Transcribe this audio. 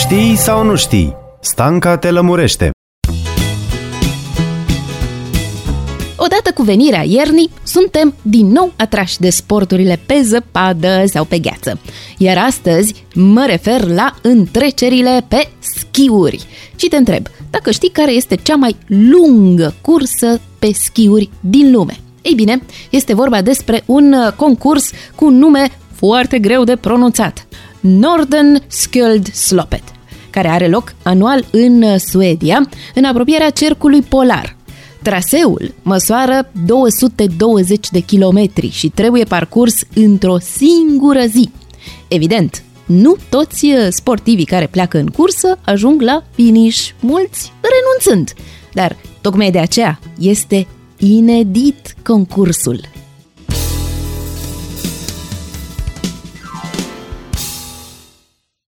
Știi sau nu știi? Stanca te lămurește. Odată cu venirea iernii, suntem din nou atrași de sporturile pe zăpadă sau pe gheață. Iar astăzi mă refer la întrecerile pe schiuri. Și te întreb, dacă știi care este cea mai lungă cursă pe schiuri din lume? Ei bine, este vorba despre un concurs cu un nume foarte greu de pronunțat. Nordenskjöldloppet, care are loc anual în Suedia, în apropierea cercului polar. Traseul măsoară 220 de kilometri și trebuie parcurs într-o singură zi. Evident, nu toți sportivii care pleacă în cursă ajung la finish, mulți renunțând. Dar tocmai de aceea este inedit concursul.